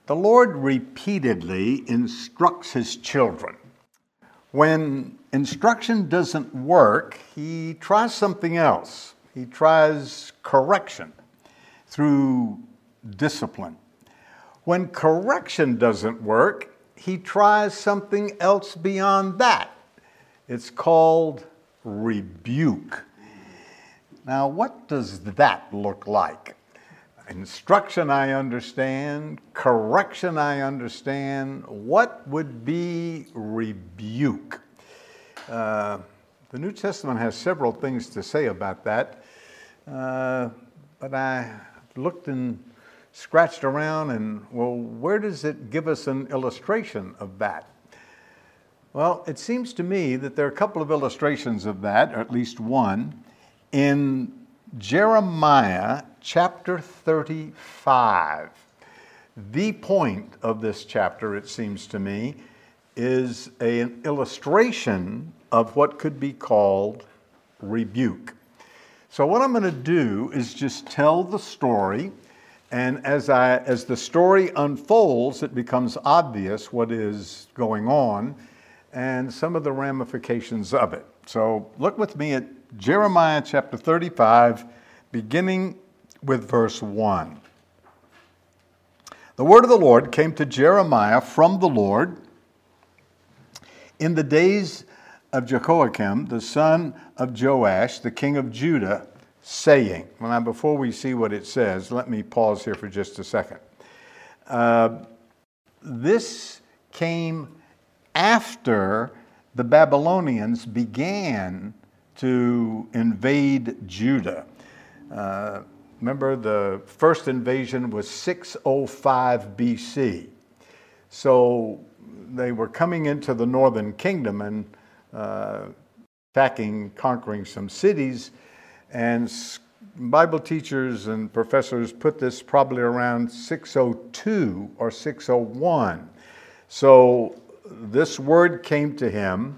The Lord repeatedly instructs His children. When instruction doesn't work, He tries something else. He tries correction through discipline. When correction doesn't work, He tries something else beyond that. It's called rebuke. Now, what does that look like? Instruction, I understand. Correction, I understand. What would be rebuke? The New Testament has several things to say about that, but I looked and scratched around and, well, where does it give us an illustration of that? Well, it seems to me that there are a couple of illustrations of that, or at least one, in Jeremiah chapter 35. The point of this chapter, it seems to me, is an illustration of what could be called rebuke. So what I'm going to do is just tell the story, and as the story unfolds, it becomes obvious what is going on and some of the ramifications of it. So look with me at Jeremiah chapter 35, beginning with verse 1. The word of the Lord came to Jeremiah from the Lord in the days of Jehoiakim, the son of Joash, the king of Judah, saying. Well, now, before we see what it says, let me pause here for just a second. This came after the Babylonians began to invade Judah. Remember, the first invasion was 605 BC. So they were coming into the northern kingdom and attacking, conquering some cities. And Bible teachers and professors put this probably around 602 or 601. So this word came to him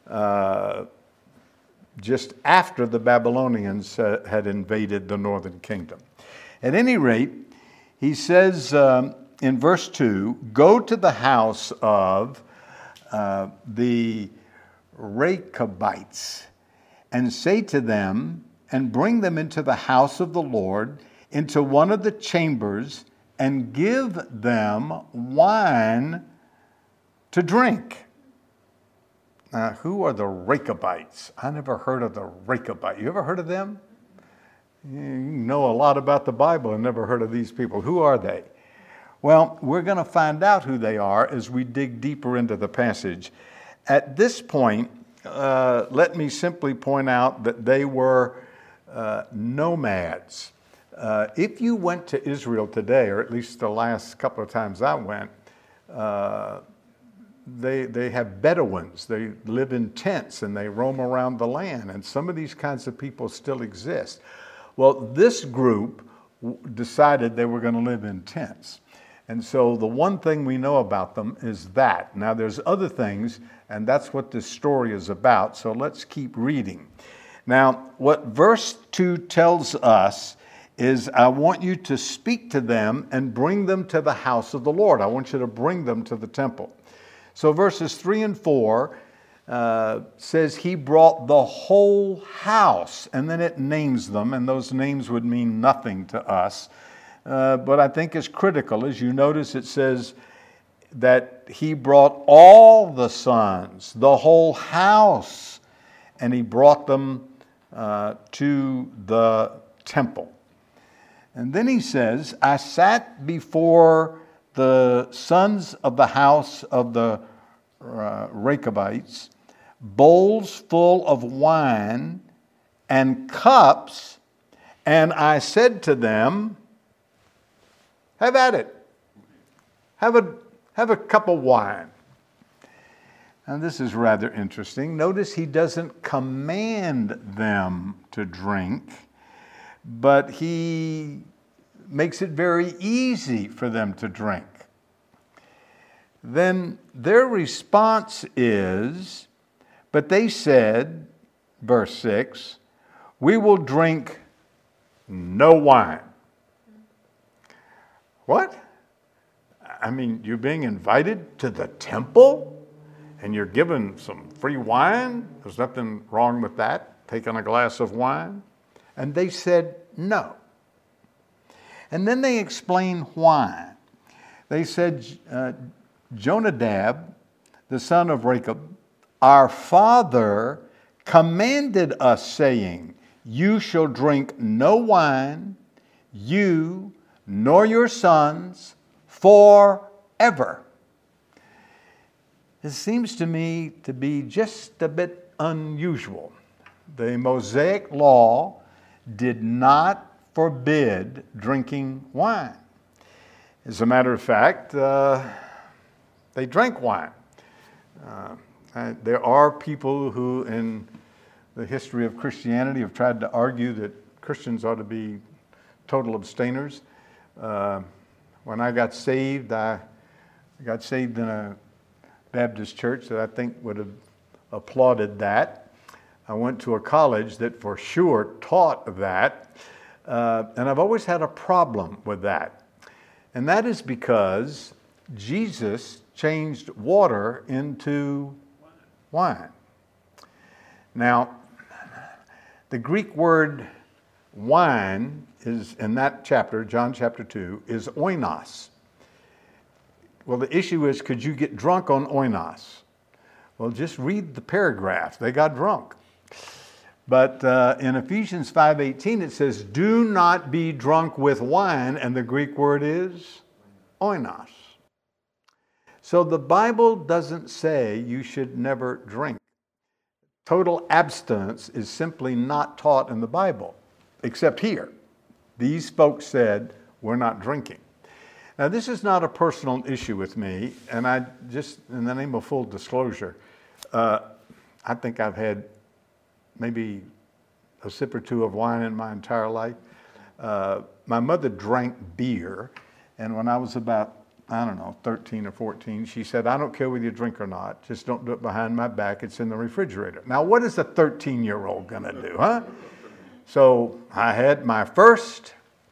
just after the Babylonians had invaded the northern kingdom. At any rate, he says in verse 2, go to the house of the Rechabites and say to them, and bring them into the house of the Lord, into one of the chambers, and give them wine to drink. Now, who are the Rechabites? I never heard of the Rechabites. You ever heard of them? You know a lot about the Bible and never heard of these people. Who are they? Well, we're going to find out who they are as we dig deeper into the passage. At this point, let me simply point out that they were nomads. If you went to Israel today, or at least the last couple of times I went, they have Bedouins. They live in tents and they roam around the land. And some of these kinds of people still exist. Well, this group decided they were going to live in tents. And so the one thing we know about them is that. Now there's other things, and that's what this story is about. So let's keep reading. Now, what verse 2 tells us is, I want you to speak to them and bring them to the house of the Lord. I want you to bring them to the temple. So verses 3 and 4 says he brought the whole house, and then it names them, and those names would mean nothing to us. But I think it's critical. As you notice, it says that he brought all the sons, the whole house, and he brought them to the temple. And then he says, I sat before the sons of the house of the Rechabites, bowls full of wine and cups, and I said to them, have at it. Have a cup of wine. And this is rather interesting. Notice he doesn't command them to drink, but he makes it very easy for them to drink. Then their response is, but they said, verse 6, we will drink no wine. What? I mean, you're being invited to the temple and you're given some free wine. There's nothing wrong with that, taking a glass of wine. And they said no. And then they explained why. They said, Jonadab, the son of Rechab, our father commanded us, saying, you shall drink no wine, you nor your sons, forever. It seems to me to be just a bit unusual. The Mosaic law did not forbid drinking wine. As a matter of fact, they drank wine. There are people who, in the history of Christianity, have tried to argue that Christians ought to be total abstainers. When I got saved in a Baptist church that I think would have applauded that. I went to a college that for sure taught that, and I've always had a problem with that. And that is because Jesus changed water into wine. Now, the Greek word wine is in that chapter, John chapter 2, is oinos. Well, the issue is, could you get drunk on oinos? Well, just read the paragraph. They got drunk. But in Ephesians 5:18, it says, do not be drunk with wine, and the Greek word is oinos. So the Bible doesn't say you should never drink. Total abstinence is simply not taught in the Bible, except here. These folks said, we're not drinking. Now, this is not a personal issue with me, and I just, in the name of full disclosure, I think I've had maybe a sip or two of wine in my entire life. My mother drank beer, and when I was about, 13 or 14, she said, I don't care whether you drink or not, just don't do it behind my back, it's in the refrigerator. Now, what is a 13-year-old gonna do, huh? So I had my first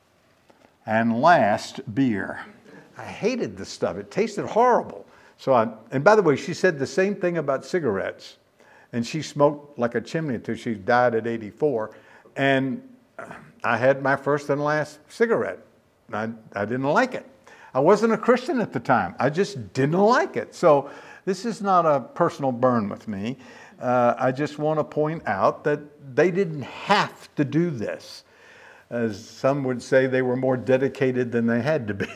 and last beer. I hated the stuff. It tasted horrible. And by the way, she said the same thing about cigarettes. And she smoked like a chimney until she died at 84. And I had my first and last cigarette. I didn't like it. I wasn't a Christian at the time. I just didn't like it. So this is not a personal burn with me. I just want to point out that they didn't have to do this. As some would say, they were more dedicated than they had to be.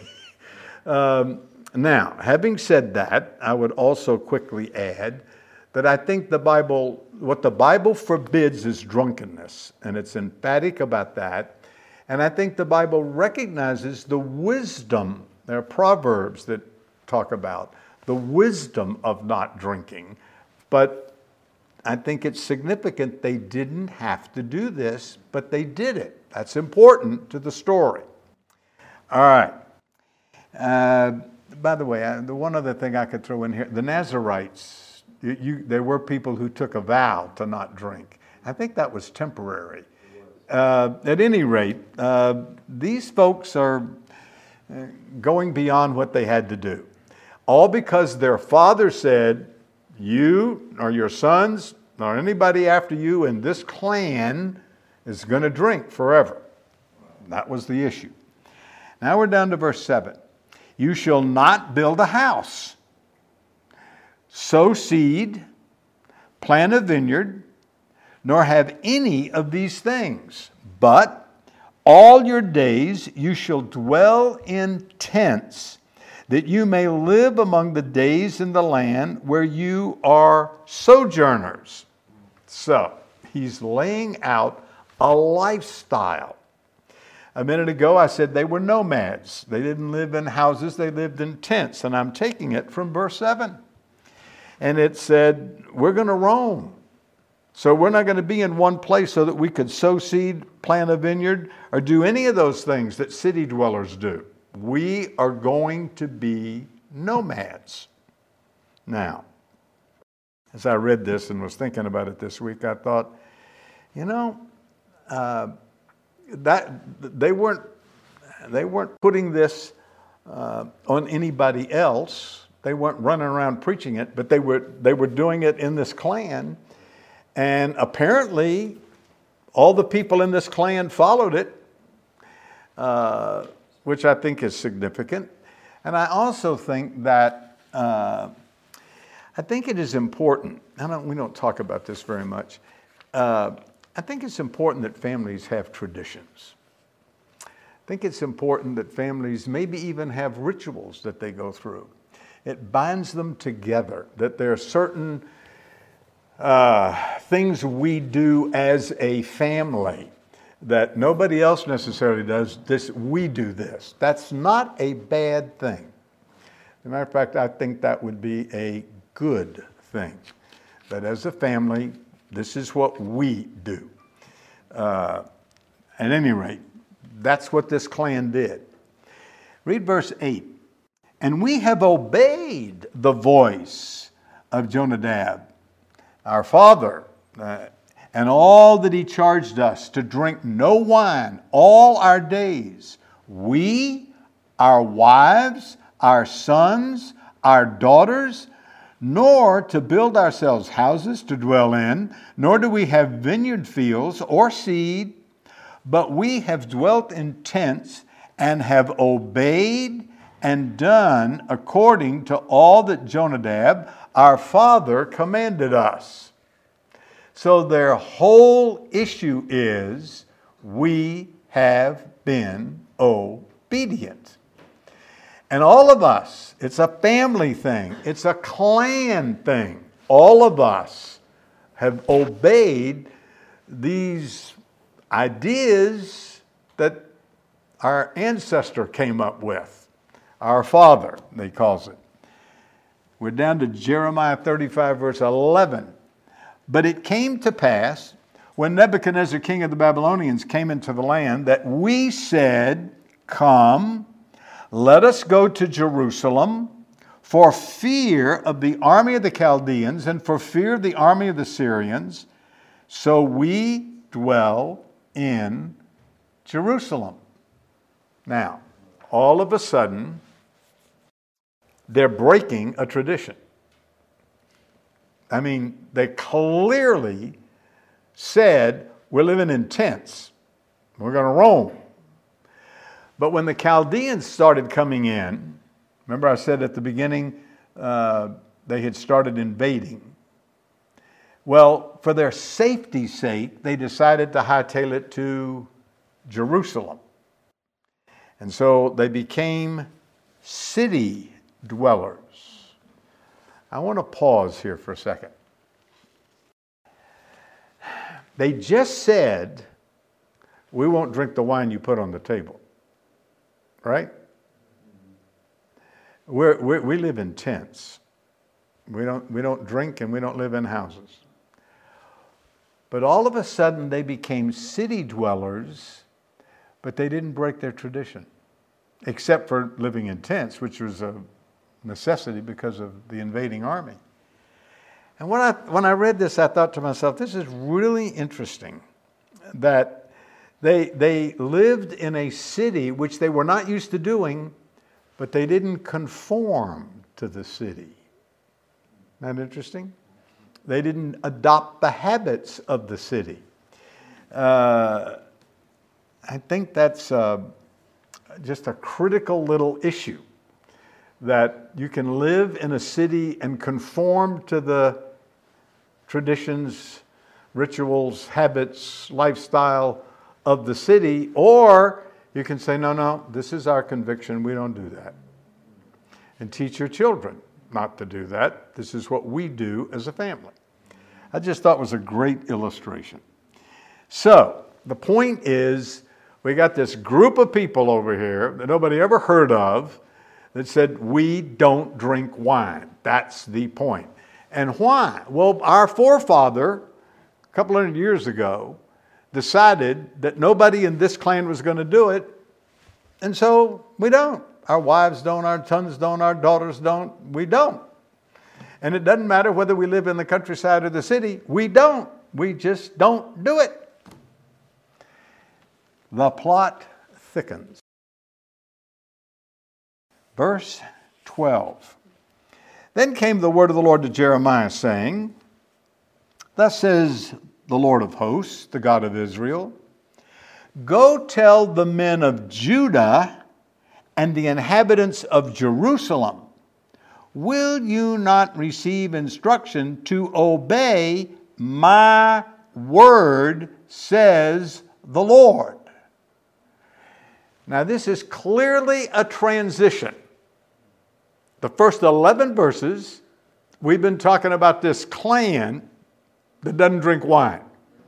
Now, having said that, I would also quickly add that I think what the Bible forbids is drunkenness, and it's emphatic about that. And I think the Bible recognizes the wisdom. There are proverbs that talk about the wisdom of not drinking, but I think it's significant they didn't have to do this, but they did it. That's important to the story. All right. By the way, the one other thing I could throw in here, the Nazarites, there were people who took a vow to not drink. I think that was temporary. At any rate, these folks are going beyond what they had to do. All because their father said, you or your sons or anybody after you in this clan is going to drink forever. That was the issue. Now we're down to verse 7. You shall not build a house, sow seed, plant a vineyard, nor have any of these things. But all your days you shall dwell in tents, that you may live among the days in the land where you are sojourners. So, he's laying out a lifestyle. A minute ago, I said they were nomads. They didn't live in houses, they lived in tents. And I'm taking it from verse 7. And it said, we're going to roam. So we're not going to be in one place so that we could sow seed, plant a vineyard, or do any of those things that city dwellers do. We are going to be nomads. Now, as I read this and was thinking about it this week, I thought, that they weren't putting this on anybody else. They weren't running around preaching it, but they were doing it in this clan. And apparently, all the people in this clan followed it, which I think is significant. And I also think that I think it is important. We don't talk about this very much. I think it's important that families have traditions. I think it's important that families maybe even have rituals that they go through. It binds them together, that there are certain things we do as a family that nobody else necessarily does. We do this. That's not a bad thing. As a matter of fact, I think that would be a good thing. That as a family, this is what we do. At any rate, that's what this clan did. Read verse 8. And we have obeyed the voice of Jonadab, our father, and all that he charged us to drink no wine all our days. We, our wives, our sons, our daughters, nor to build ourselves houses to dwell in, nor do we have vineyard fields or seed, but we have dwelt in tents and have obeyed and done according to all that Jonadab, our father, commanded us. So their whole issue is, we have been obedient. And all of us, it's a family thing, it's a clan thing. All of us have obeyed these ideas that our ancestor came up with. Our father, they calls it. We're down to Jeremiah 35, verse 11. But it came to pass, when Nebuchadnezzar, king of the Babylonians, came into the land, that we said, come, let us go to Jerusalem, for fear of the army of the Chaldeans and for fear of the army of the Syrians. So we dwell in Jerusalem. Now, all of a sudden, they're breaking a tradition. I mean, they clearly said, we're living in tents. We're going to roam. But when the Chaldeans started coming in, remember I said at the beginning, they had started invading. Well, for their safety's sake, they decided to hightail it to Jerusalem. And so they became city dwellers. I want to pause here for a second. They just said, we won't drink the wine you put on the table. Right? We live in tents. We don't drink and we don't live in houses. But all of a sudden they became city dwellers, but they didn't break their tradition, except for living in tents, which was a necessity because of the invading army. And when I read this, I thought to myself, this is really interesting that they lived in a city which they were not used to doing, but they didn't conform to the city. Isn't that interesting? They didn't adopt the habits of the city. I think that's just a critical little issue, that you can live in a city and conform to the traditions, rituals, habits, lifestyle of the city, or you can say, no, this is our conviction, we don't do that. And teach your children not to do that. This is what we do as a family. I just thought it was a great illustration. So, the point is, we got this group of people over here that nobody ever heard of that said, we don't drink wine. That's the point. And why? Well, our forefather, a couple hundred years ago, decided that nobody in this clan was going to do it, and so we don't. Our wives don't, our sons don't, our daughters don't, we don't. And it doesn't matter whether we live in the countryside or the city, we don't. We just don't do it. The plot thickens. Verse 12. Then came the word of the Lord to Jeremiah, saying, Thus says the Lord of hosts, the God of Israel, Go tell the men of Judah and the inhabitants of Jerusalem, will you not receive instruction to obey my word, says the Lord. Now this is clearly a transition. The first 11 verses, we've been talking about this clan that doesn't drink wine,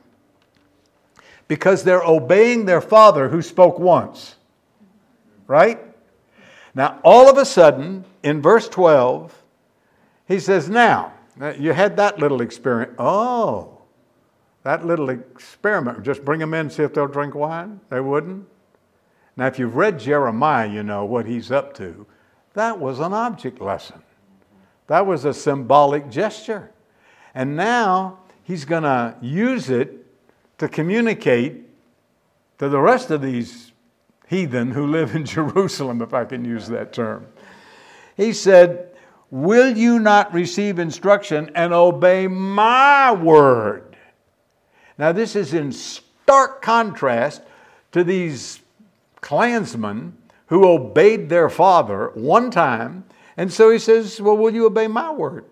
because they're obeying their father who spoke once. Right? Now, all of a sudden, in verse 12, he says, now, you had that little experiment. Oh, that little experiment. Just bring them in, see if they'll drink wine. They wouldn't. Now, if you've read Jeremiah, you know what he's up to. That was an object lesson. That was a symbolic gesture. And now he's going to use it to communicate to the rest of these heathen who live in Jerusalem, if I can use that term. He said, will you not receive instruction and obey my word? Now this is in stark contrast to these clansmen who obeyed their father one time. And so he says, well, will you obey my word?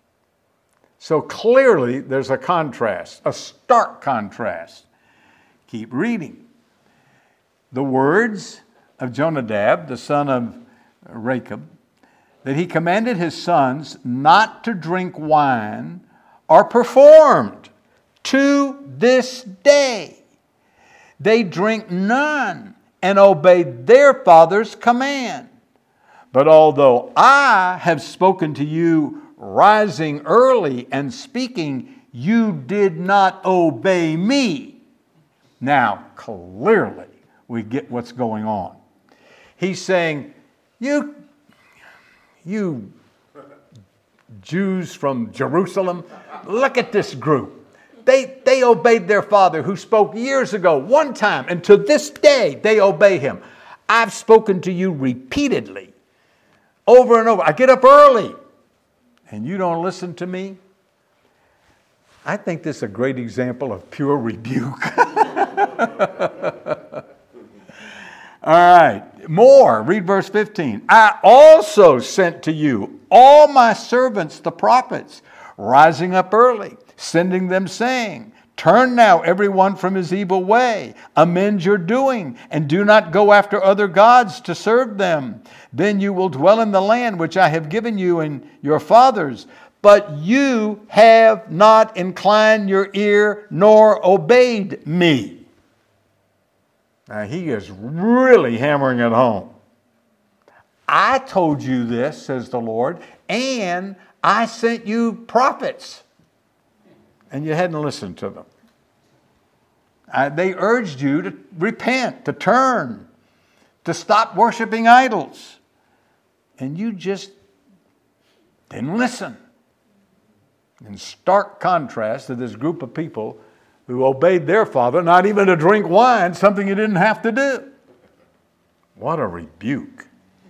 So clearly there's a contrast, a stark contrast. Keep reading. The words of Jonadab, the son of Rechab, that he commanded his sons not to drink wine, are performed to this day. They drink none and obey their father's command. But although I have spoken to you rising early and speaking, you did not obey me. Now, clearly, we get what's going on. He's saying, you Jews from Jerusalem, look at this group. They obeyed their father who spoke years ago, one time, and to this day they obey him. I've spoken to you repeatedly, over and over. I get up early, and you don't listen to me. I think this is a great example of pure rebuke. All right, more. Read verse 15. I also sent to you all my servants, the prophets, rising up early, sending them, saying, turn now everyone from his evil way, amend your doing, and do not go after other gods to serve them. Then you will dwell in the land which I have given you and your fathers. But you have not inclined your ear nor obeyed me. Now he is really hammering it home. I told you this, says the Lord, and I sent you prophets, and you hadn't listened to them. They urged you to repent, to turn, to stop worshiping idols, and you just didn't listen. In stark contrast to this group of people who obeyed their father, not even to drink wine, something you didn't have to do. What a rebuke.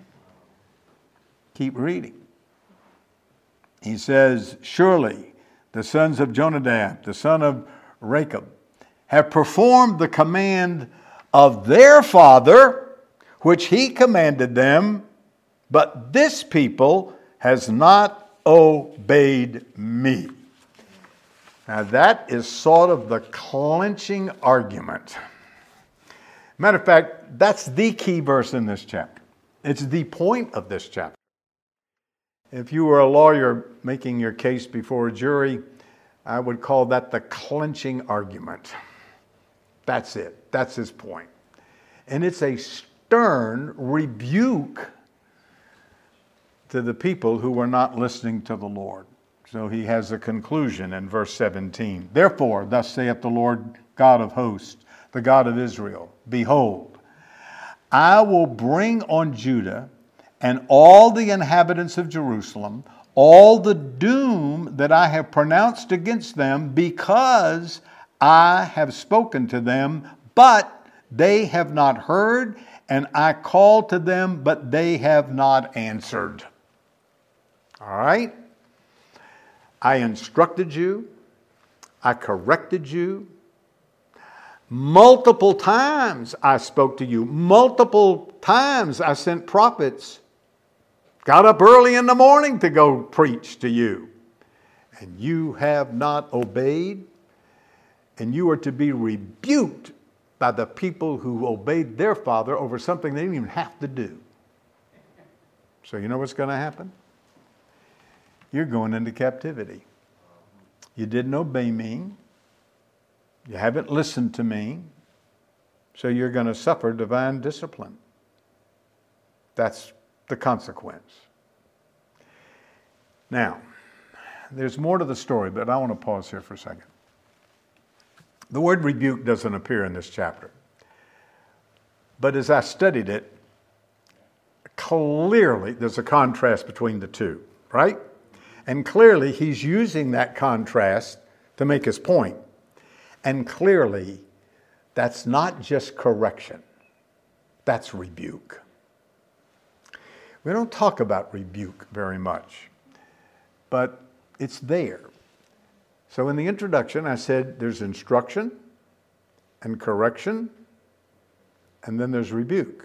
Keep reading. He says, surely the sons of Jonadab, the son of Rechab, have performed the command of their father, which he commanded them, but this people has not obeyed me. Now that is sort of the clinching argument. Matter of fact, that's the key verse in this chapter. It's the point of this chapter. If you were a lawyer making your case before a jury, I would call that the clinching argument. That's it. That's his point. And it's a stern rebuke to the people who were not listening to the Lord. So he has a conclusion in verse 17. Therefore, thus saith the Lord God of hosts, the God of Israel, behold, I will bring on Judah and all the inhabitants of Jerusalem all the doom that I have pronounced against them, because I have spoken to them, but they have not heard, and I called to them, but they have not answered. All right? I instructed you. I corrected you. Multiple times I spoke to you. Multiple times I sent prophets. Got up early in the morning to go preach to you. And you have not obeyed. And you are to be rebuked by the people who obeyed their father over something they didn't even have to do. So you know what's going to happen? You're going into captivity. You didn't obey me. You haven't listened to me. So you're going to suffer divine discipline. That's the consequence. Now, there's more to the story, but I want to pause here for a second. The word rebuke doesn't appear in this chapter. But as I studied it, clearly there's a contrast between the two, right? And clearly he's using that contrast to make his point. And clearly that's not just correction. That's rebuke. We don't talk about rebuke very much, but it's there. So in the introduction, I said there's instruction and correction, and then there's rebuke.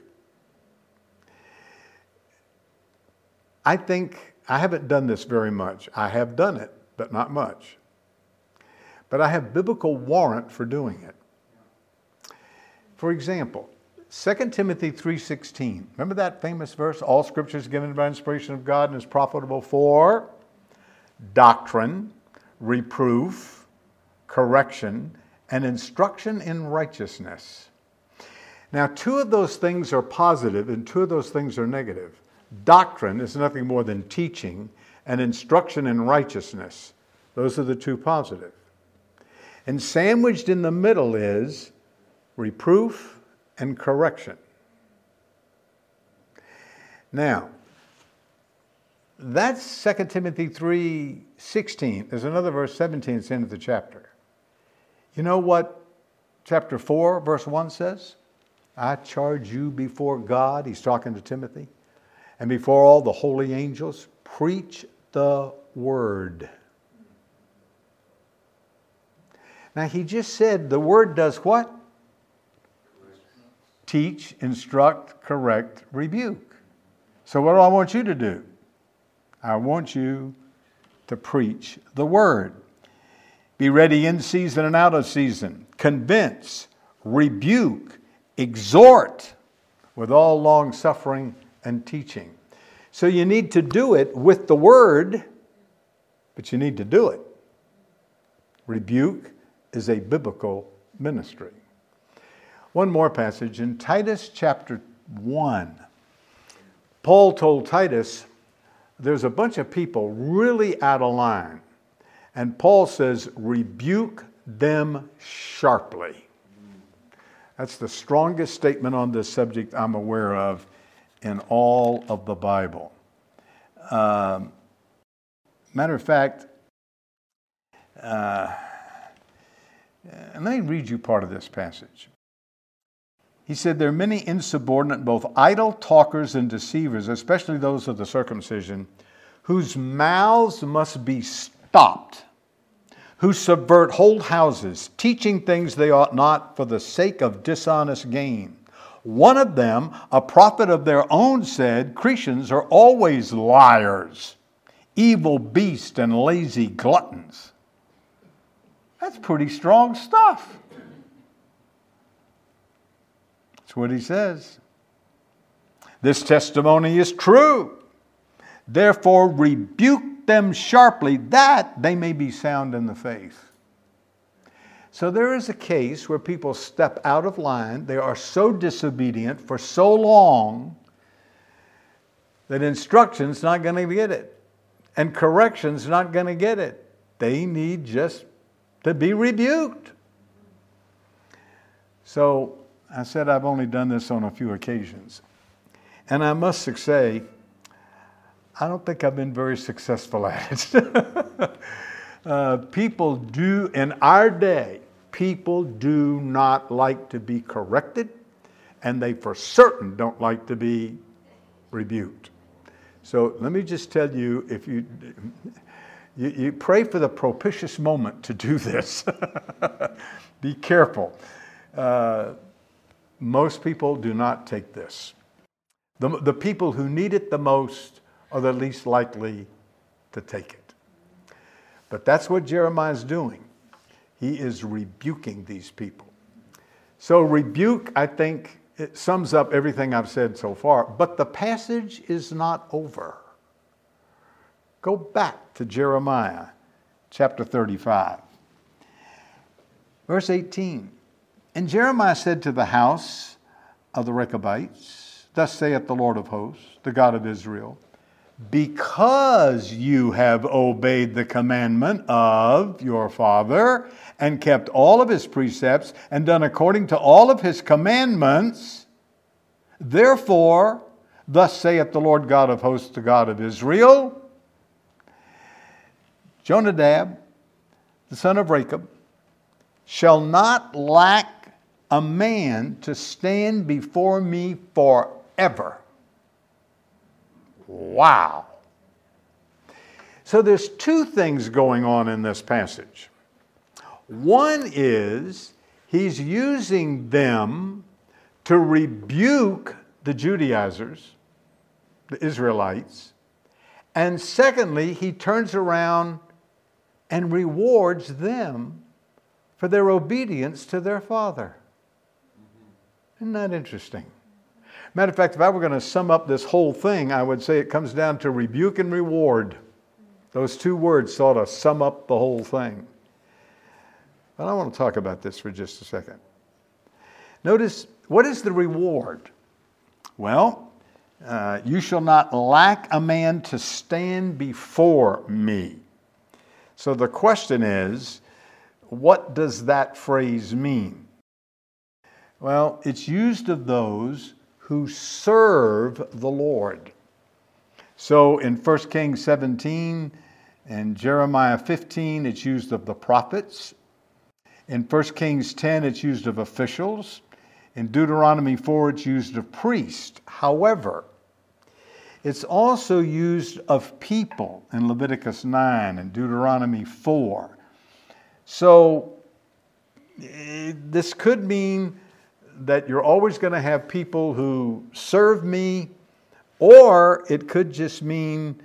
I think I haven't done this very much. I have done it, but not much. But I have biblical warrant for doing it. For example, 2 Timothy 3:16. Remember that famous verse? All Scripture is given by inspiration of God and is profitable for doctrine, reproof, correction, and instruction in righteousness. Now, two of those things are positive and two of those things are negative. Doctrine is nothing more than teaching, and instruction in righteousness. Those are the two positive. And sandwiched in the middle is reproof and correction. Now, that's 2 Timothy 3:16. There's another verse, 17, it's the end of the chapter. You know what chapter 4, verse 1 says? I charge you before God, he's talking to Timothy, and before all the holy angels, preach the word. Now he just said the word does what? Teach, instruct, correct, rebuke. So what do I want you to do? I want you to preach the word. Be ready in season and out of season. Convince, rebuke, exhort with all long suffering and teaching. So you need to do it with the word, but you need to do it. Rebuke is a biblical ministry. One more passage in Titus chapter 1. Paul told Titus, there's a bunch of people really out of line. And Paul says, rebuke them sharply. That's the strongest statement on this subject I'm aware of in all of the Bible. Matter of fact, and let me read you part of this passage. He said, there are many insubordinate, both idle talkers and deceivers, especially those of the circumcision, whose mouths must be stopped, who subvert whole houses, teaching things they ought not for the sake of dishonest gain. One of them, a prophet of their own, said, Cretans are always liars, evil beasts and lazy gluttons. That's pretty strong stuff. That's what he says. This testimony is true. Therefore, rebuke them sharply, that they may be sound in the faith. So there is a case where people step out of line. They are so disobedient for so long that instruction's not going to get it. And correction's not going to get it. They need just to be rebuked. So I said I've only done this on a few occasions. And I must say, I don't think I've been very successful at it. People do, in our day, people do not like to be corrected, and they for certain don't like to be rebuked. So let me just tell you, if you pray for the propitious moment to do this. Be careful. Most people do not take this. The people who need it the most are the least likely to take it. But that's what Jeremiah is doing. He is rebuking these people. So rebuke, I think, it sums up everything I've said so far. But the passage is not over. Go back to Jeremiah chapter 35. Verse 18. And Jeremiah said to the house of the Rechabites, Thus saith the Lord of hosts, the God of Israel, because you have obeyed the commandment of your father and kept all of his precepts and done according to all of his commandments, therefore, thus saith the Lord God of hosts, the God of Israel, Jonadab, the son of Rechab, shall not lack a man to stand before me forever. Wow. So there's two things going on in this passage. One is he's using them to rebuke the Judaizers, the Israelites. And secondly, he turns around and rewards them for their obedience to their father. Isn't that interesting? Matter of fact, if I were going to sum up this whole thing, I would say it comes down to rebuke and reward. Those two words sort of sum up the whole thing. But I want to talk about this for just a second. Notice, what is the reward? Well, you shall not lack a man to stand before me. So the question is, what does that phrase mean? Well, it's used of those who serve the Lord. So in 1 Kings 17 and Jeremiah 15, it's used of the prophets. In 1 Kings 10, it's used of officials. In Deuteronomy 4, it's used of priests. However, it's also used of people in Leviticus 9 and Deuteronomy 4. So this could mean that you're always going to have people who serve me, or it could just mean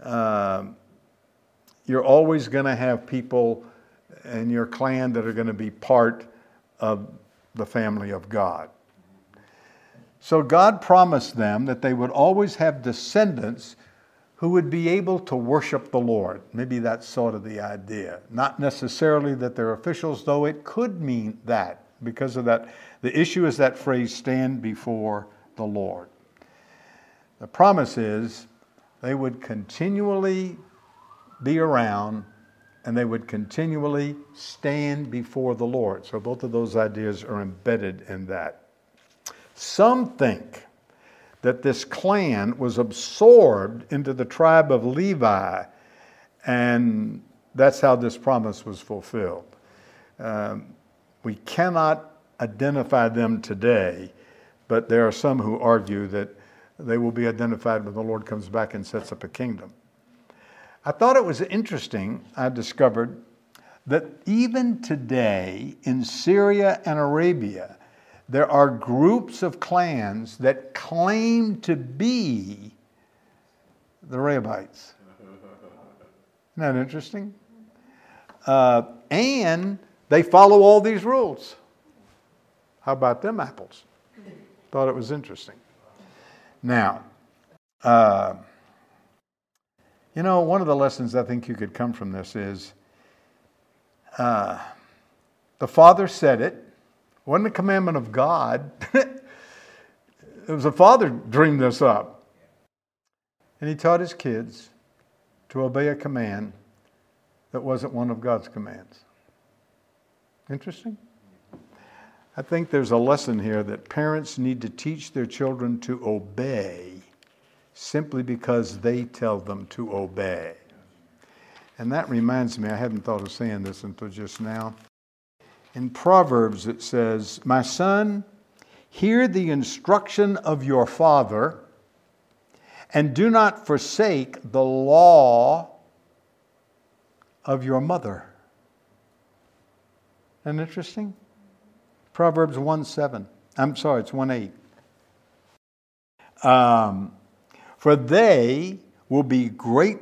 you're always going to have people in your clan that are going to be part of the family of God. So God promised them that they would always have descendants who would be able to worship the Lord. Maybe that's sort of the idea. Not necessarily that they're officials, though it could mean that. Because of that, the issue is that phrase, stand before the Lord. The promise is they would continually be around and they would continually stand before the Lord. So both of those ideas are embedded in that. Some think that this clan was absorbed into the tribe of Levi, and that's how this promise was fulfilled. We cannot identify them today, but there are some who argue that they will be identified when the Lord comes back and sets up a kingdom. I thought it was interesting, I discovered, that even today in Syria and Arabia, there are groups of clans that claim to be the Rechabites. Isn't that interesting? And they follow all these rules. How about them apples? Thought it was interesting. Now, one of the lessons I think you could come from this is the Father said it. It wasn't a commandment of God. It was the Father dreamed this up. And he taught his kids to obey a command that wasn't one of God's commands. Interesting? I think there's a lesson here that parents need to teach their children to obey simply because they tell them to obey. And that reminds me, I hadn't thought of saying this until just now. In Proverbs it says, "My son, Hear the instruction of your father, and do not forsake the law of your mother. Isn't that interesting? Proverbs 1:7. I'm sorry, it's 1:8. For they will be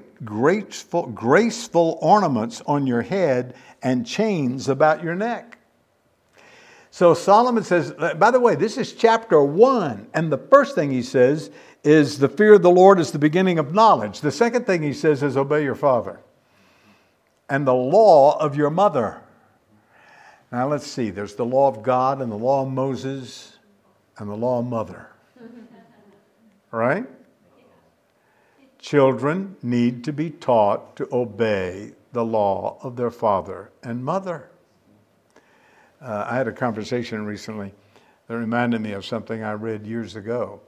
graceful ornaments on your head and chains about your neck. So Solomon says, by the way, this is chapter 1. And the first thing he says is the fear of the Lord is the beginning of knowledge. The second thing he says is obey your father and the law of your mother. Now let's see. There's the law of God and the law of Moses and the law of mother. Right? Children need to be taught to obey the law of their father and mother. I had a conversation recently that reminded me of something I read years ago.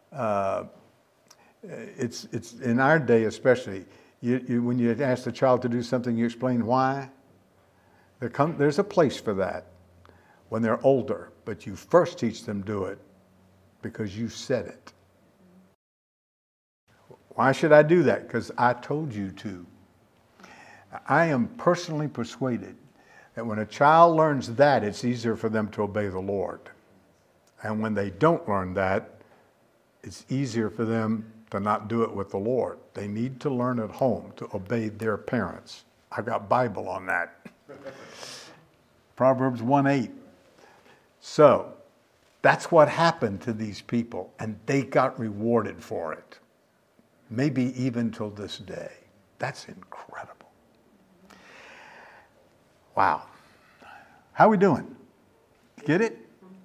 It's in our day especially. When you ask the child to do something, you explain why. There's a place for that when they're older, but you first teach them do it because you said it. Why should I do that? Because I told you to. I am personally persuaded that when a child learns that, it's easier for them to obey the Lord. And when they don't learn that, it's easier for them to not do it with the Lord. They need to learn at home to obey their parents. I've got Bible on that. Proverbs 1:8. So, that's what happened to these people, and they got rewarded for it. Maybe even till this day. That's incredible. Wow. How we doing? Get it?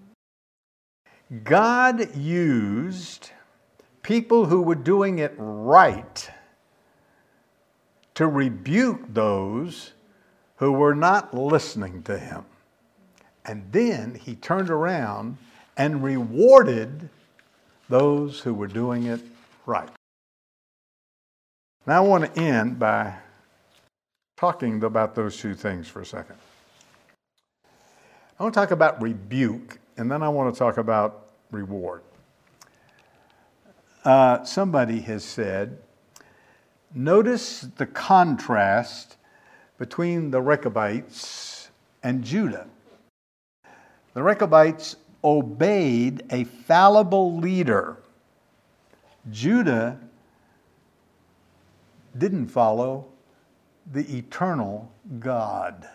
God used people who were doing it right to rebuke those who were not listening to him. And then he turned around and rewarded those who were doing it right. Now I want to end by talking about those two things for a second. I want to talk about rebuke, and then I want to talk about reward. Somebody has said, notice the contrast between the Rechabites and Judah. The Rechabites obeyed a fallible leader. Judah didn't follow the eternal God.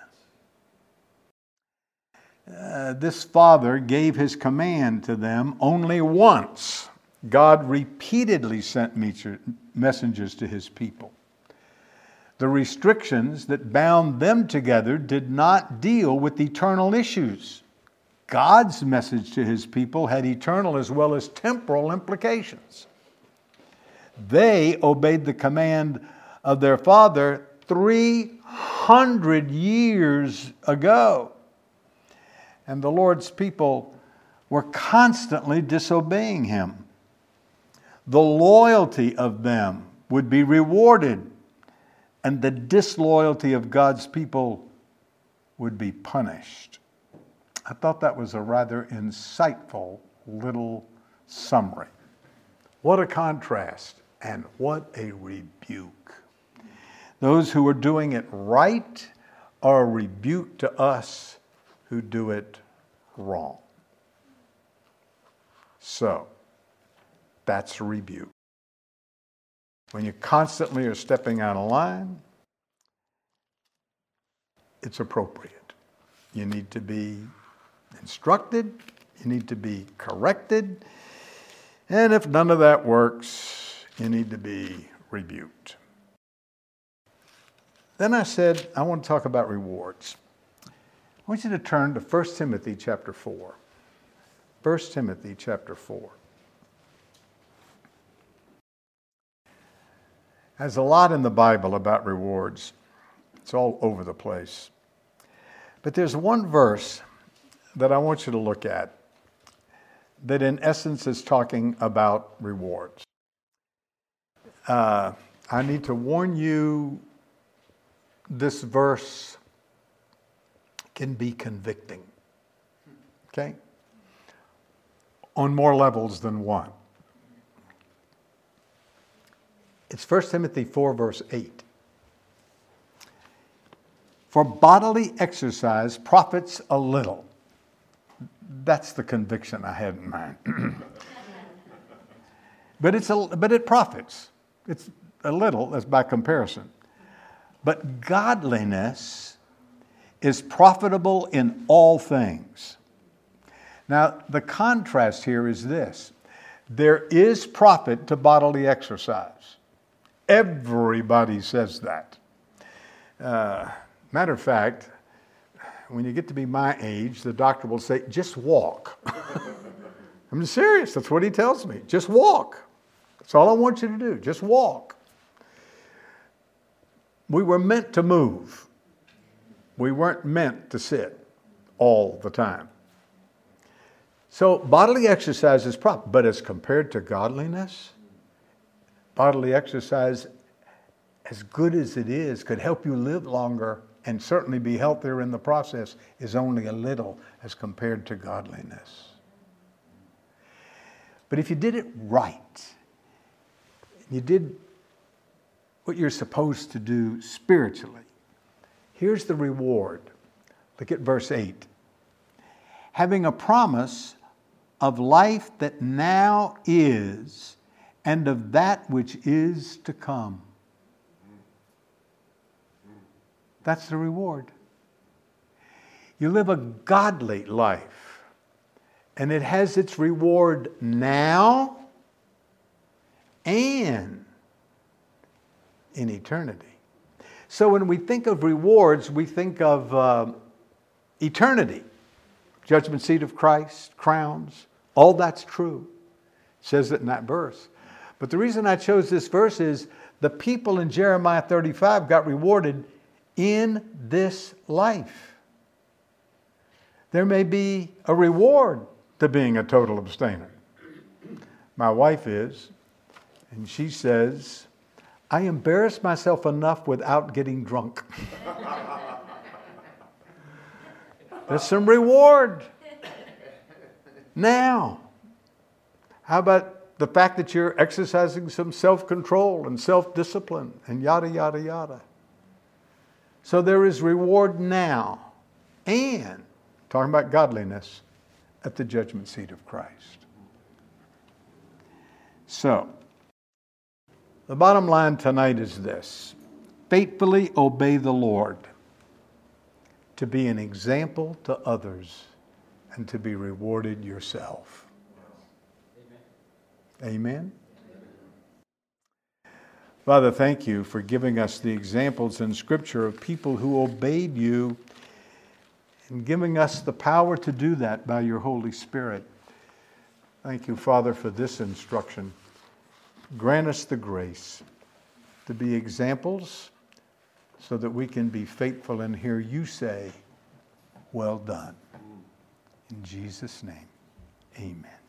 This father gave his command to them only once. God repeatedly sent messengers to his people. The restrictions that bound them together did not deal with eternal issues. God's message to his people had eternal as well as temporal implications. They obeyed the command of their father 300 years ago. And the Lord's people were constantly disobeying him. The loyalty of them would be rewarded, and the disloyalty of God's people would be punished. I thought that was a rather insightful little summary. What a contrast and what a rebuke. Those who are doing it right are a rebuke to us who do it wrong. So, that's a rebuke. When you constantly are stepping out of line, it's appropriate. You need to be instructed, you need to be corrected, and if none of that works, you need to be rebuked. Then I said, I want to talk about rewards. I want you to turn to 1 Timothy chapter 4. 1 Timothy chapter 4. There's a lot in the Bible about rewards. It's all over the place. But there's one verse that I want you to look at that in essence is talking about rewards. I need to warn you, this verse can be convicting. Okay? on more levels than one. It's 1 Timothy 4, verse 8. For bodily exercise profits a little. That's the conviction I had in mind. But it profits. It's a little, as by comparison. But godliness is profitable in all things. Now, the contrast here is this. There is profit to bodily exercise. Everybody says that. Matter of fact, when you get to be my age, the doctor will say, just walk. I'm serious. That's what he tells me. Just walk. That's all I want you to do. Just walk. We were meant to move. We weren't meant to sit all the time. So bodily exercise is proper, but as compared to godliness, bodily exercise, as good as it is, could help you live longer and certainly be healthier in the process, is only a little as compared to godliness. But if you did it right, you did what you're supposed to do spiritually, here's the reward. Look at verse 8. Having a promise of life that now is, and of that which is to come. That's the reward. You live a godly life, and it has its reward now and in eternity. So when we think of rewards, we think of eternity. Judgment seat of Christ, crowns, all that's true. It says it in that verse. But the reason I chose this verse is the people in Jeremiah 35 got rewarded in this life. There may be a reward to being a total abstainer. My wife is, and she says, I embarrass myself enough without getting drunk. There's some reward. Now, how about the fact that you're exercising some self-control and self-discipline and yada, yada, yada. So there is reward now and, talking about godliness, at the judgment seat of Christ. So, the bottom line tonight is this. Faithfully obey the Lord to be an example to others and to be rewarded yourself. Amen. Amen. Father, thank you for giving us the examples in Scripture of people who obeyed you and giving us the power to do that by your Holy Spirit. Thank you, Father, for this instruction. Grant us the grace to be examples so that we can be faithful and hear you say, well done. In Jesus' name, amen.